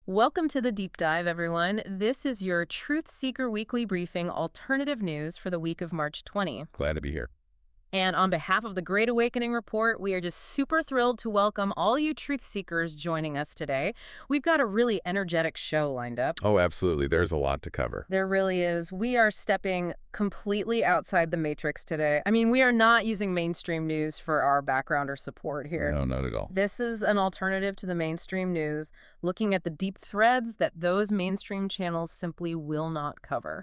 Welcome to the Deep Dive, everyone. This is your Truth Seeker Weekly Briefing alternative news for the week of March 20. Glad to be here. And on behalf of the Great Awakening Report, we are just super thrilled to welcome all you truth seekers joining us today. We've got a really energetic show lined up. Oh, absolutely. There's a lot to cover. There really is. We are stepping completely outside the matrix today. I mean, we are not using mainstream news for our background or support here. No, not at all. This is an alternative to the mainstream news, looking at the deep threads that those mainstream channels simply will not cover.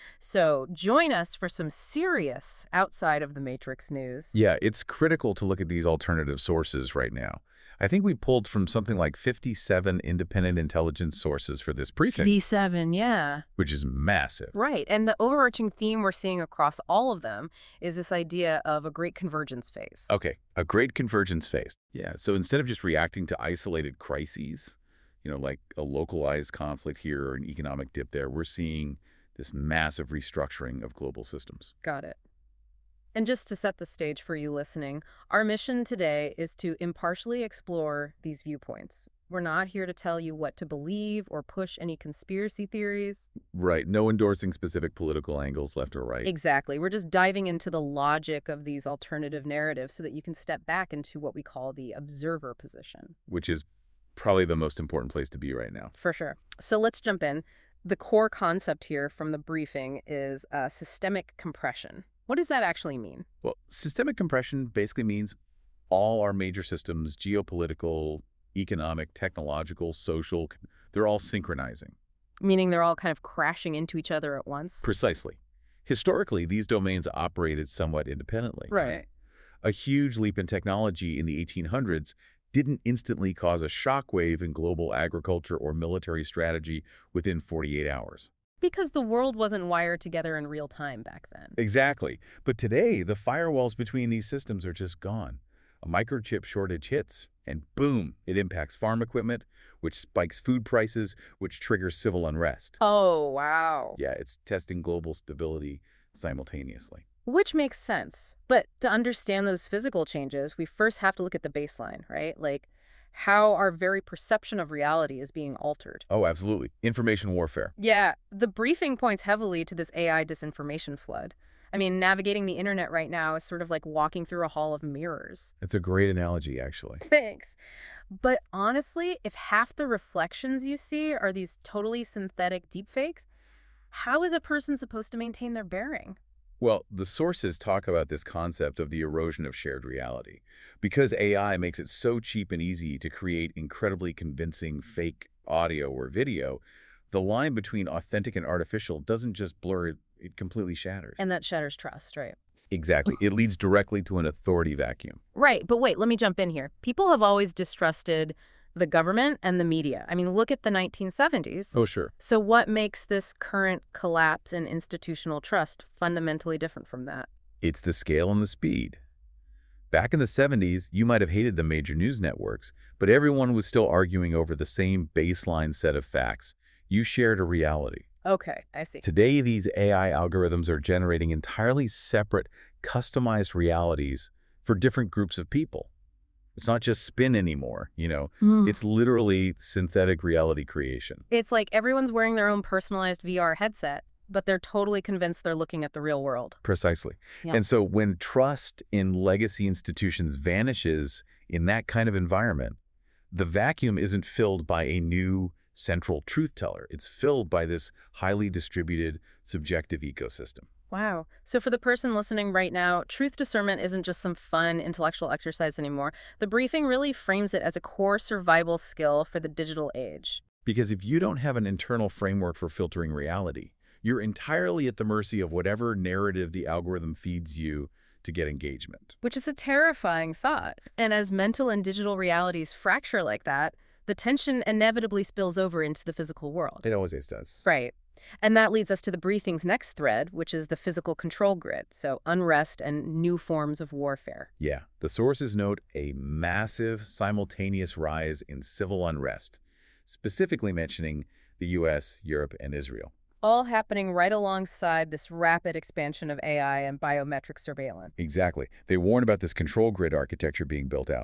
So join us for some serious outside of the matrix news. Yeah, it's critical to look at these alternative sources right now. I think we pulled from something like 57 independent intelligence sources for this briefing, D7, yeah. which is massive. Right, and the overarching theme we're seeing across all of them is this idea of a great convergence phase. Okay, a great convergence phase. Yeah, so instead of just reacting to isolated crises, like a localized conflict here or an economic dip there, we're seeing this massive restructuring of global systems. Got it. And just to set the stage for you listening, our mission today is to impartially explore these viewpoints. We're not here to tell you what to believe or push any conspiracy theories. Right, no endorsing specific political angles left or right. Exactly. We're just diving into the logic of these alternative narratives so that you can step back into what we call the observer position. Which is probably the most important place to be right now. For sure. So let's jump in. The core concept here from the briefing is systemic compression. What does that actually mean? Well, systemic compression basically means all our major systems, geopolitical, economic, technological, social, they're all synchronizing. Meaning they're all kind of crashing into each other at once? Precisely. Historically, these domains operated somewhat independently. Right. A huge leap in technology in the 1800s didn't instantly cause a shockwave in global agriculture or military strategy within 48 hours. Because the world wasn't wired together in real time back then. Exactly. But today, the firewalls between these systems are just gone. A microchip shortage hits, and boom, it impacts farm equipment, which spikes food prices, which triggers civil unrest. Oh, wow. Yeah, it's testing global stability simultaneously. Which makes sense. But to understand those physical changes, we first have to look at the baseline, right? Like how our very perception of reality is being altered. Oh, absolutely. Information warfare. Yeah, the briefing points heavily to this AI disinformation flood. I mean, navigating the internet right now is sort of like walking through a hall of mirrors. It's a great analogy, actually. Thanks. But honestly, if half the reflections you see are these totally synthetic deepfakes, how is a person supposed to maintain their bearing? Well, the sources talk about this concept of the erosion of shared reality. Because AI makes it so cheap and easy to create incredibly convincing fake audio or video, the line between authentic and artificial doesn't just blur, it completely shatters. And that shatters trust, right? Exactly. It leads directly to an authority vacuum. Right, but wait, let me jump in here. People have always distrusted the government and the media. I mean, look at the 1970s. Oh, sure. So what makes this current collapse in institutional trust fundamentally different from that? It's the scale and the speed. Back in the 70s, you might have hated the major news networks, but everyone was still arguing over the same baseline set of facts. You shared a reality. Okay, I see. Today, these AI algorithms are generating entirely separate, customized realities for different groups of people. It's not just spin anymore, It's literally synthetic reality creation. It's like everyone's wearing their own personalized VR headset, but they're totally convinced they're looking at the real world. Precisely. Yeah. And so when trust in legacy institutions vanishes in that kind of environment, the vacuum isn't filled by a new central truth teller. It's filled by this highly distributed, subjective ecosystem. Wow. So for the person listening right now, truth discernment isn't just some fun intellectual exercise anymore. The briefing really frames it as a core survival skill for the digital age. Because if you don't have an internal framework for filtering reality, you're entirely at the mercy of whatever narrative the algorithm feeds you to get engagement. Which is a terrifying thought. And as mental and digital realities fracture like that, the tension inevitably spills over into the physical world. It always does. Right. And that leads us to the briefing's next thread, which is the physical control grid, so unrest and new forms of warfare. Yeah, the sources note a massive simultaneous rise in civil unrest, specifically mentioning the U.S., Europe, and Israel. All happening right alongside this rapid expansion of AI and biometric surveillance. Exactly. They warn about this control grid architecture being built out.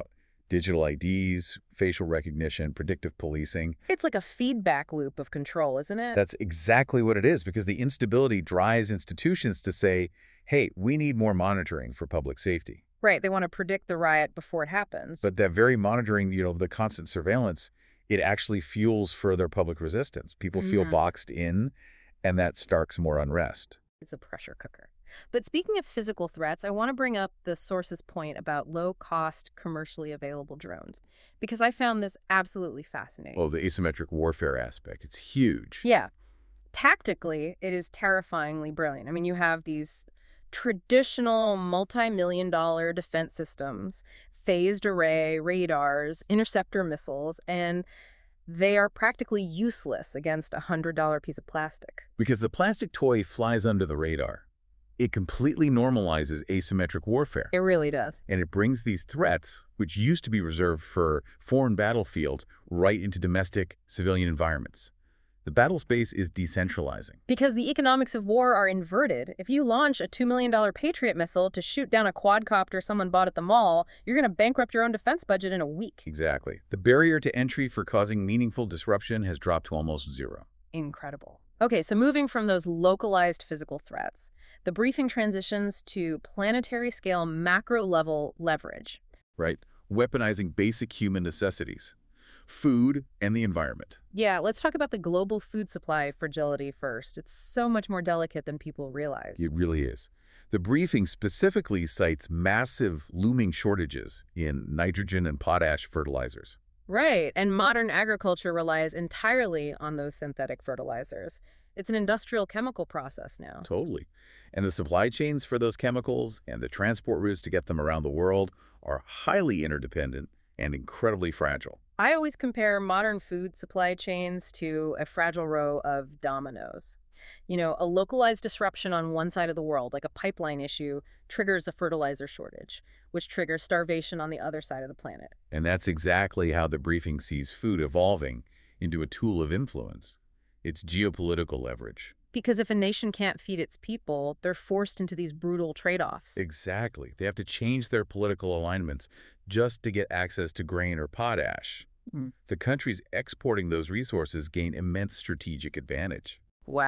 Digital IDs, facial recognition, predictive policing. It's like a feedback loop of control, isn't it? That's exactly what it is, because the instability drives institutions to say, hey, we need more monitoring for public safety. Right, they want to predict the riot before it happens. But that very monitoring, the constant surveillance, it actually fuels further public resistance. People feel boxed in, and that starts more unrest. It's a pressure cooker. But speaking of physical threats, I want to bring up the source's point about low-cost, commercially available drones, because I found this absolutely fascinating. Oh, the asymmetric warfare aspect, it's huge. Yeah. Tactically, it is terrifyingly brilliant. I mean, you have these traditional multi-million-dollar defense systems, phased array radars, interceptor missiles, and they are practically useless against a $100 piece of plastic. Because the plastic toy flies under the radar. It completely normalizes asymmetric warfare. It really does. And it brings these threats, which used to be reserved for foreign battlefields, right into domestic civilian environments. The battle space is decentralizing. Because the economics of war are inverted. If you launch a $2 million Patriot missile to shoot down a quadcopter someone bought at the mall, you're going to bankrupt your own defense budget in a week. Exactly. The barrier to entry for causing meaningful disruption has dropped to almost zero. Incredible. Okay, so moving from those localized physical threats, the briefing transitions to planetary-scale macro-level leverage. Right. Weaponizing basic human necessities. Food and the environment. Yeah, let's talk about the global food supply fragility first. It's so much more delicate than people realize. It really is. The briefing specifically cites massive looming shortages in nitrogen and potash fertilizers. Right, and modern agriculture relies entirely on those synthetic fertilizers. It's an industrial chemical process now. Totally. And the supply chains for those chemicals and the transport routes to get them around the world are highly interdependent and incredibly fragile. I always compare modern food supply chains to a fragile row of dominoes. You know, a localized disruption on one side of the world, like a pipeline issue, triggers a fertilizer shortage, which triggers starvation on the other side of the planet. And that's exactly how the briefing sees food evolving into a tool of influence. It's geopolitical leverage. Because if a nation can't feed its people, they're forced into these brutal trade-offs. Exactly. They have to change their political alignments just to get access to grain or potash. The countries exporting those resources gain immense strategic advantage.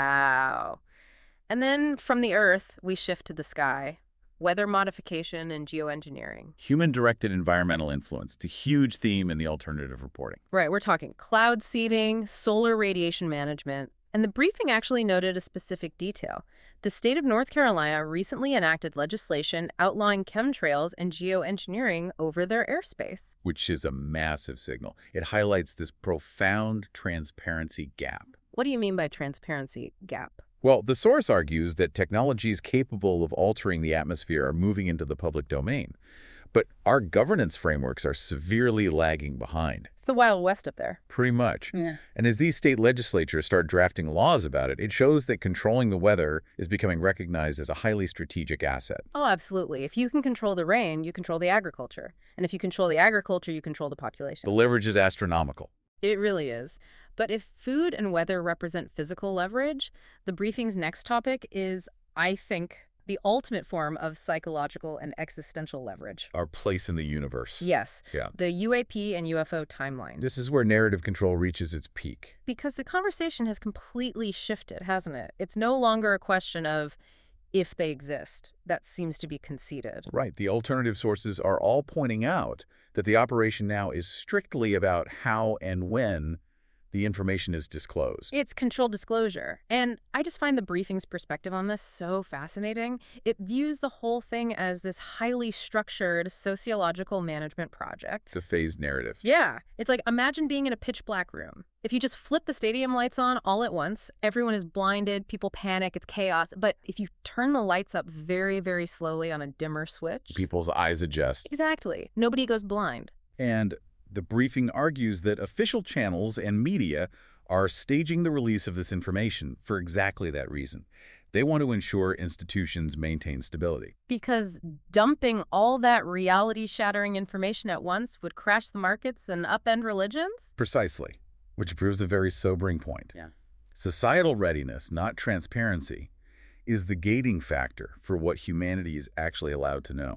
Wow. And then from the Earth, we shift to the sky. Weather modification and geoengineering. Human-directed environmental influence. It's a huge theme in the alternative reporting. Right, we're talking cloud seeding, solar radiation management, and the briefing actually noted a specific detail. The state of North Carolina recently enacted legislation outlawing chemtrails and geoengineering over their airspace. Which is a massive signal. It highlights this profound transparency gap. What do you mean by transparency gap? Well, the source argues that technologies capable of altering the atmosphere are moving into the public domain. But our governance frameworks are severely lagging behind. It's the Wild West up there. Pretty much. Yeah. And as these state legislatures start drafting laws about it, it shows that controlling the weather is becoming recognized as a highly strategic asset. Oh, absolutely. If you can control the rain, you control the agriculture. And if you control the agriculture, you control the population. The leverage is astronomical. It really is. But if food and weather represent physical leverage, the briefing's next topic is, I think, the ultimate form of psychological and existential leverage. Our place in the universe. Yes. Yeah. The UAP and UFO timeline. This is where narrative control reaches its peak. Because the conversation has completely shifted, hasn't it? It's no longer a question of if they exist. That seems to be conceded. Right. The alternative sources are all pointing out that the operation now is strictly about how and when the information is disclosed. It's controlled disclosure. And I just find the briefing's perspective on this so fascinating. It views the whole thing as this highly structured sociological management project. It's a phased narrative. Yeah. It's like, imagine being in a pitch black room. If you just flip the stadium lights on all at once, everyone is blinded, people panic, it's chaos. But if you turn the lights up very, very slowly on a dimmer switch... People's eyes adjust. Exactly. Nobody goes blind. And the briefing argues that official channels and media are staging the release of this information for exactly that reason. They want to ensure institutions maintain stability. Because dumping all that reality-shattering information at once would crash the markets and upend religions? Precisely, which proves a very sobering point. Yeah. Societal readiness, not transparency, is the gating factor for what humanity is actually allowed to know.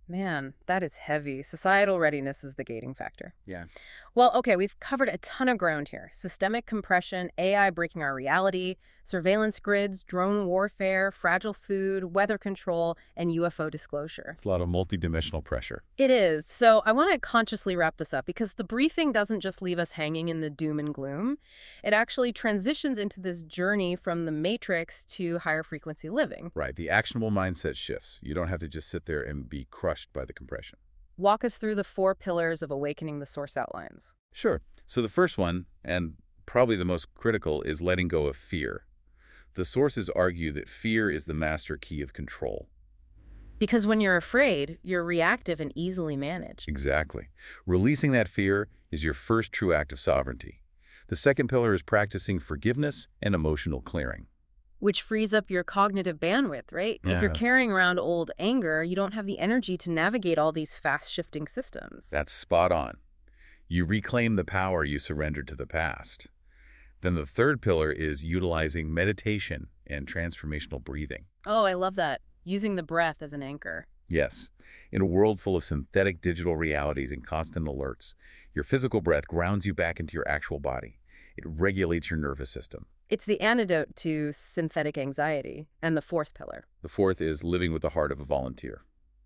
Man, that is heavy. Societal readiness is the gating factor. Yeah. Well, okay, we've covered a ton of ground here. Systemic compression, AI breaking our reality, surveillance grids, drone warfare, fragile food, weather control, and UFO disclosure. It's a lot of multidimensional pressure. It is. So I want to consciously wrap this up because the briefing doesn't just leave us hanging in the doom and gloom. It actually transitions into this journey from the matrix to higher frequency living. Right. The actionable mindset shifts. You don't have to just sit there and be crushed by the compression. Walk us through the 4 pillars of awakening the source outlines. Sure. So the first one, and probably the most critical, is letting go of fear. The sources argue that fear is the master key of control. Because when you're afraid, you're reactive and easily managed. Exactly. Releasing that fear is your first true act of sovereignty. The second pillar is practicing forgiveness and emotional clearing. Which frees up your cognitive bandwidth, right? If you're Yeah. carrying around old anger, you don't have the energy to navigate all these fast-shifting systems. That's spot on. You reclaim the power you surrendered to the past. Then the third pillar is utilizing meditation and transformational breathing. Oh, I love that. Using the breath as an anchor. Yes, in a world full of synthetic digital realities and constant alerts, your physical breath grounds you back into your actual body. It regulates your nervous system. It's the antidote to synthetic anxiety. And the 4th pillar, The fourth is living with the heart of a volunteer.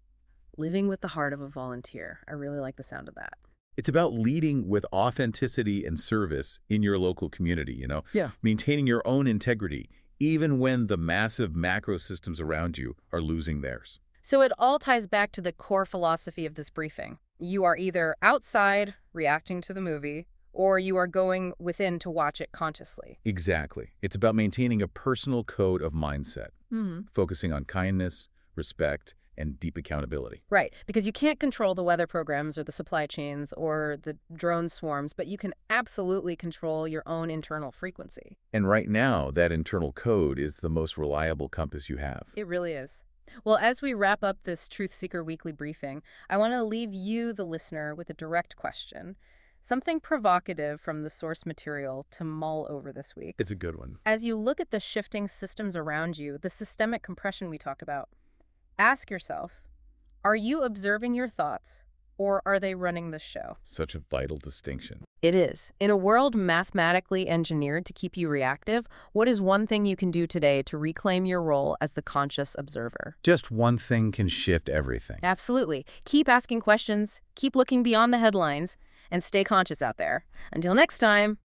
living with the heart of a volunteer. I really like the sound of that. It's about leading with authenticity and service in your local community, Yeah. maintaining your own integrity, even when the massive macro systems around you are losing theirs. So it all ties back to the core philosophy of this briefing. You are either outside, reacting to the movie, or you are going within to watch it consciously. Exactly. It's about maintaining a personal code of mindset, focusing on kindness, respect, and deep accountability. Right, because you can't control the weather programs or the supply chains or the drone swarms, but you can absolutely control your own internal frequency. And right now, that internal code is the most reliable compass you have. It really is. Well, as we wrap up this Truth Seeker Weekly briefing, I want to leave you, the listener, with a direct question. Something provocative from the source material to mull over this week. It's a good one. As you look at the shifting systems around you, the systemic compression we talked about, ask yourself, are you observing your thoughts or are they running the show? Such a vital distinction. It is. In a world mathematically engineered to keep you reactive, what is one thing you can do today to reclaim your role as the conscious observer? Just one thing can shift everything. Absolutely. Keep asking questions, keep looking beyond the headlines, and stay conscious out there. Until next time.